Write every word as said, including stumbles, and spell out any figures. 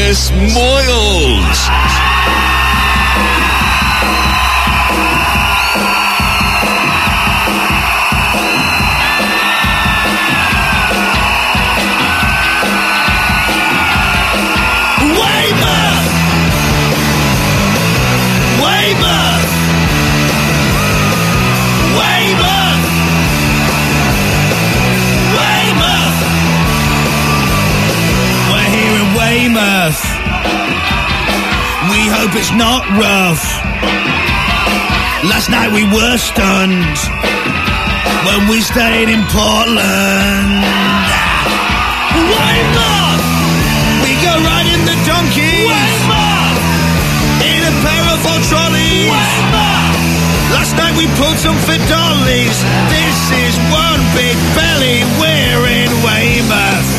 Chris Moyles. Weymouth. We hope it's not rough. Last night we were stunned when we stayed in Portland. Weymouth. We go riding the donkeys. Weymouth. In a pair of old trolleys. Weymouth. Last night we pulled some fit dollies. This is one big belly. We're in Weymouth.